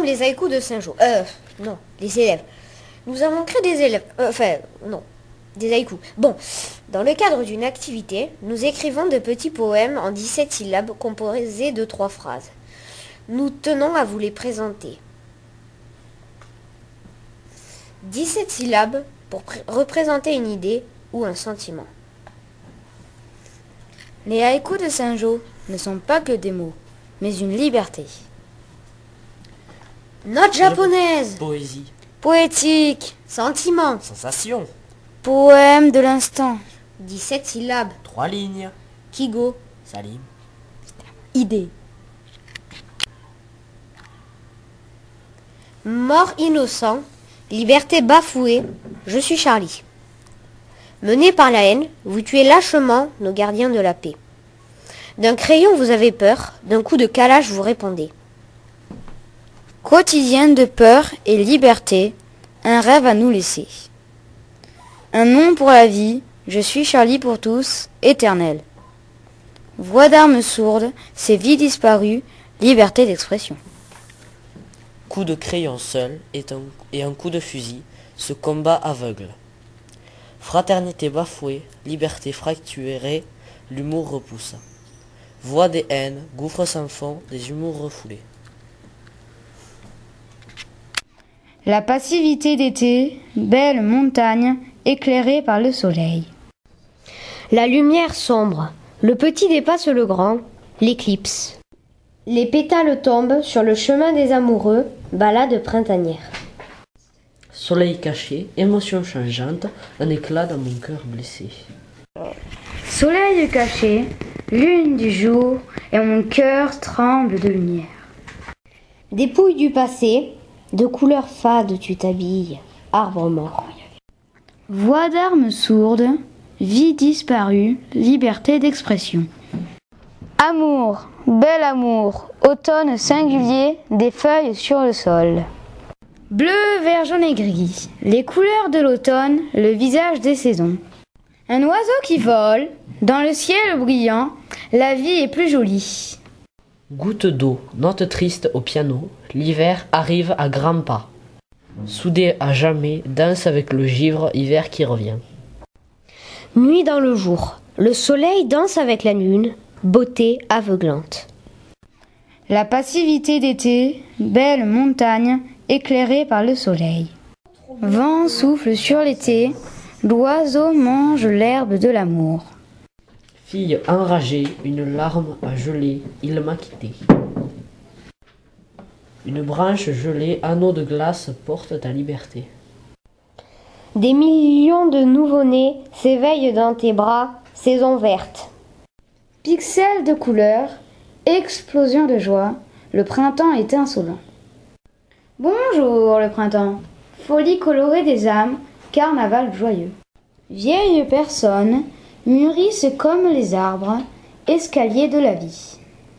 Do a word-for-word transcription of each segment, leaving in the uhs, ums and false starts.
les haïkus de Saint-Jean. Euh, non, les élèves. Nous avons créé des élèves. Euh, enfin, non, des haïkus. Bon, dans le cadre d'une activité, nous écrivons de petits poèmes en dix-sept syllabes composés de trois phrases. Nous tenons à vous les présenter. dix-sept syllabes pour pr- représenter une idée ou un sentiment. Les haïkus de Saint-Jean ne sont pas que des mots, mais une liberté. Note japonaise. Poésie. Poétique. Sentiment. Sensation. Poème de l'instant. dix-sept syllabes. Trois lignes. Kigo. Salim. Idée. Mort innocent. Liberté bafouée. Je suis Charlie. Mené par la haine, vous tuez lâchement nos gardiens de la paix. D'un crayon vous avez peur, d'un coup de calage vous répondez. Quotidienne de peur et liberté, un rêve à nous laisser. Un nom pour la vie, je suis Charlie pour tous, éternel. Voix d'armes sourdes, c'est vie disparue, liberté d'expression. Coup de crayon seul et un, et un coup de fusil, ce combat aveugle. Fraternité bafouée, liberté fracturée, l'humour repousse. Voix des haines, gouffre sans fond, des humours refoulés. La passivité d'été, belle montagne, éclairée par le soleil. La lumière sombre, le petit dépasse le grand, l'éclipse. Les pétales tombent sur le chemin des amoureux, balade printanière. Soleil caché, émotion changeante, un éclat dans mon cœur blessé. Soleil caché, lune du jour, et mon cœur tremble de lumière. Dépouille du passé, de couleurs fades tu t'habilles, arbre mort. Voix d'armes sourdes, vie disparue, liberté d'expression. Amour, bel amour, automne singulier, des feuilles sur le sol. Bleu, vert, jaune et gris, les couleurs de l'automne, le visage des saisons. Un oiseau qui vole, dans le ciel brillant, la vie est plus jolie. Goutte d'eau, note triste au piano, l'hiver arrive à grands pas. Soudé à jamais, danse avec le givre, hiver qui revient. Nuit dans le jour, le soleil danse avec la lune, beauté aveuglante. La passivité d'été, belle montagne, éclairée par le soleil. Vent souffle sur l'été, l'oiseau mange l'herbe de l'amour. Fille enragée, une larme a gelé, il m'a quitté. Une branche gelée, anneau de glace, porte ta liberté. Des millions de nouveau-nés s'éveillent dans tes bras, saison verte. Pixels de couleurs, explosion de joie, le printemps est insolent. Bonjour le printemps, folie colorée des âmes, carnaval joyeux. Vieilles personnes mûrissent comme les arbres, escalier de la vie.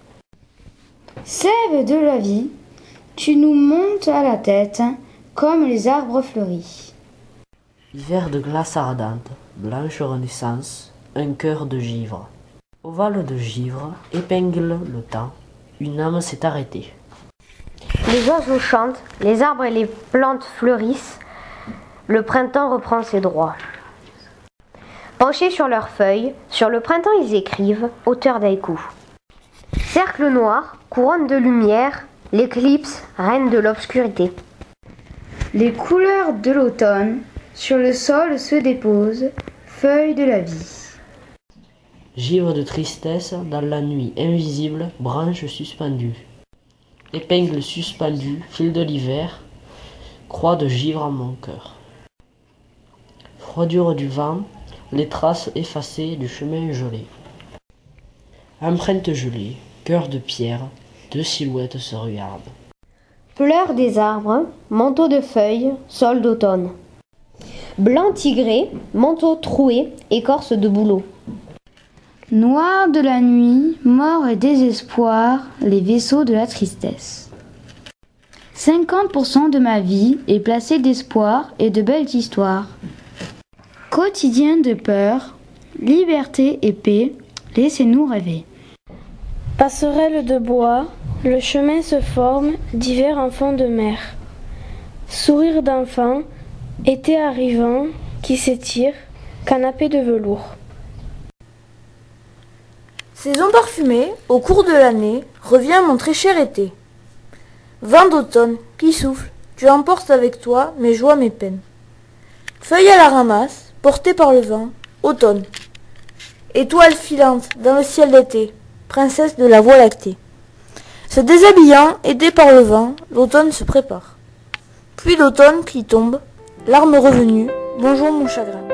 Sève de la vie, tu nous montes à la tête comme les arbres fleuris. Hiver de glace ardente, blanche renaissance, un cœur de givre. Ovale de givre, épingle le temps, une âme s'est arrêtée. Les oiseaux chantent, les arbres et les plantes fleurissent, le printemps reprend ses droits. Penchés sur leurs feuilles, sur le printemps ils écrivent, auteurs d'haïkus. Cercle noir, couronne de lumière, l'éclipse, reine de l'obscurité. Les couleurs de l'automne sur le sol se déposent, feuilles de la vie. Givre de tristesse dans la nuit invisible, branche suspendue. Épingle suspendue, fil de l'hiver, croix de givre en mon cœur. Froidure du vent, les traces effacées du chemin gelé. Empreinte gelée, cœur de pierre, deux silhouettes se regardent. Pleurs des arbres, manteau de feuilles, sol d'automne. Blanc tigré, manteau troué, écorce de bouleau. Noir de la nuit, mort et désespoir, les vaisseaux de la tristesse. cinquante pour cent de ma vie est placée d'espoir et de belles histoires. Quotidien de peur, liberté et paix, laissez-nous rêver. Passerelle de bois, Le chemin se forme d'hiver en fond de mer. Sourire d'enfant, été arrivant, qui s'étire, canapé de velours. Saison parfumée, au cours de l'année, revient mon très cher été. Vent d'automne qui souffle, tu emportes avec toi mes joies, mes peines. Feuilles à la ramasse, portées par le vent, automne. Étoile filante dans le ciel d'été, princesse de la voie lactée. Se déshabillant, aidé par le vent, l'automne se prépare. Pluie d'automne qui tombe, larmes revenues, bonjour mon chagrin.